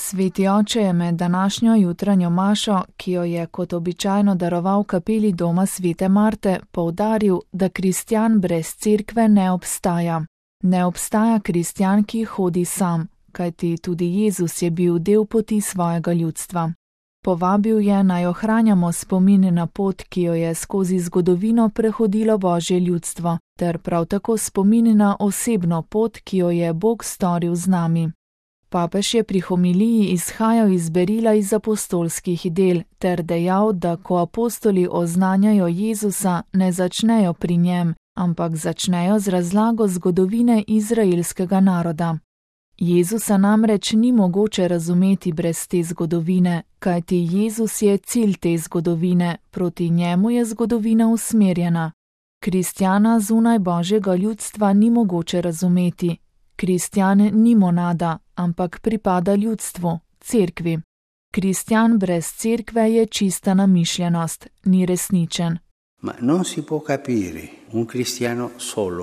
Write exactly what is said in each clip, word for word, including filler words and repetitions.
Sveti oče je med današnjo jutranjo mašo, ki jo je kot običajno daroval kapeli doma svete Marte, poudaril, da kristjan brez cerkve ne obstaja. Ne obstaja kristjan, ki hodi sam, kajti tudi Jezus je bil del poti svojega ljudstva. Povabil je, naj ohranjamo spomin na pot, ki jo je skozi zgodovino prehodilo Božje ljudstvo, ter prav tako spomin na osebno pot, ki jo je Bog storil z nami. Papež je pri homiliji izhajal iz berila iz apostolskih del ter dejal, da ko apostoli oznanjajo Jezusa, ne začnejo pri njem, ampak začnejo z razlago zgodovine izraelskega naroda. Jezusa namreč ni mogoče razumeti brez te zgodovine, kajti Jezus je cilj te zgodovine, proti njemu je zgodovina usmerjena. Kristjana zunaj Božjega ljudstva ni mogoče razumeti. Kristjan ni monada, ampak pripada ljudstvu, cerkvi. Kristjan brez cerkve je čista namišljenost, ni resničen. Ma non si può capire un cristiano solo.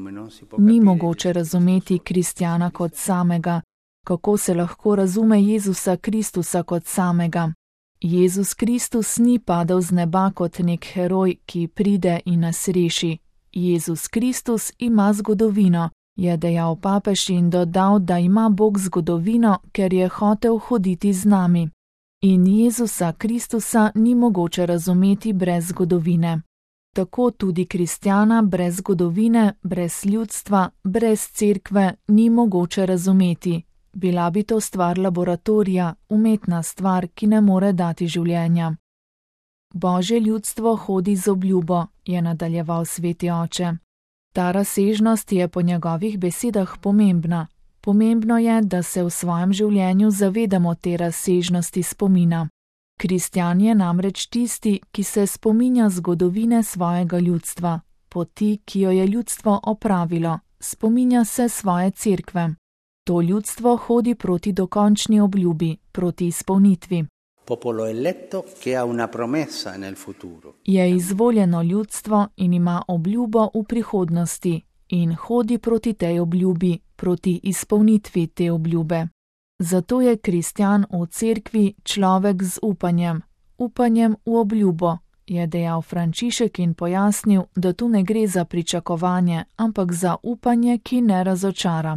Ni mogoče razumeti kristjana kot samega. Kako se lahko razume Jezusa Kristusa kot samega? Jezus Kristus ni padel z neba kot nek heroj, ki pride in nas reši. Jezus Kristus ima zgodovino, je dejal papež in dodal, da ima Bog zgodovino, ker je hotel hoditi z nami. In Jezusa Kristusa ni mogoče razumeti brez zgodovine. Tako tudi kristjana brez zgodovine, brez ljudstva, brez cerkve ni mogoče razumeti. Bila bi to stvar laboratorija, umetna stvar, ki ne more dati življenja. Božje ljudstvo hodi z obljubo, je nadaljeval sveti oče. Ta razsežnost je po njegovih besedah pomembna. Pomembno je, da se v svojem življenju zavedamo te razsežnosti spomina. Kristjan je namreč tisti, ki se spominja zgodovine svojega ljudstva, poti, ki jo je ljudstvo opravilo, spominja se svoje cerkve. To ljudstvo hodi proti dokončni obljubi, proti izpolnitvi. Popolo eletto che ha una promessa nel futuro. Je izvoljeno ljudstvo in ima obljubo v prihodnosti in hodi proti tej obljubi, proti izpolnitvi te obljube. Zato je kristjan v cerkvi človek z upanjem, upanjem v obljubo, je dejal Frančišek in pojasnil, da tu ne gre za pričakovanje, ampak za upanje, ki ne razočara.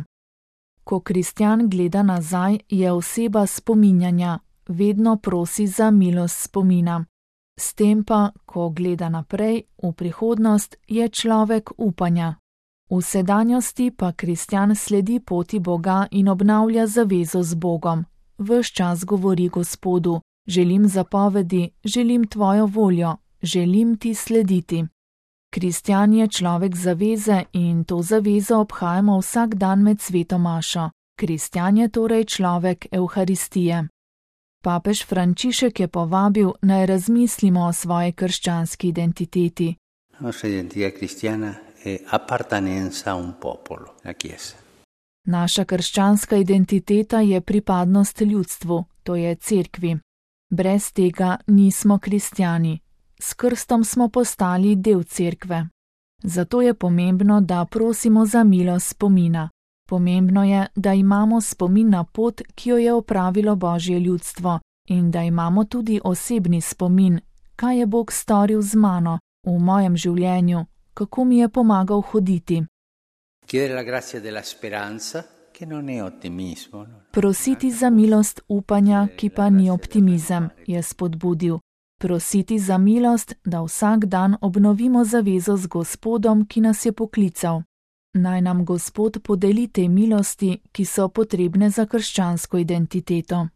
Ko kristjan gleda nazaj, je oseba spominjanja, vedno prosi za milost spomina. S tem pa, ko gleda naprej, v prihodnost, je človek upanja. V sedanjosti pa kristjan sledi poti Boga in obnavlja zavezo z Bogom. Ves čas govori Gospodu, želim zapovedi, želim tvojo voljo, želim ti slediti. Kristjan je človek zaveze in to zavezo obhajamo vsak dan med sveto mašo. Kristjan je torej človek Evharistije. Papež Frančišek je povabil, naj razmislimo o svoji krščanski identiteti. Naša identiteta kristjana je appartenenza a un popolo, la Chiesa. Naša krščanska identiteta je pripadnost ljudstvu, to je cerkvi. Brez tega nismo kristjani. S krstom smo postali del cerkve. Zato je pomembno, da prosimo za milost spomina. Pomembno je, da imamo spomin na pot, ki jo je opravilo Božje ljudstvo, in da imamo tudi osebni spomin, kaj je Bog storil z mano, v mojem življenju, kako mi je pomagal hoditi. Prositi za milost upanja, ki pa ni optimizem, je spodbudil. Prositi za milost, da vsak dan obnovimo zavezo z Gospodom, ki nas je poklical. Naj nam Gospod podeli te milosti, ki so potrebne za krščansko identiteto.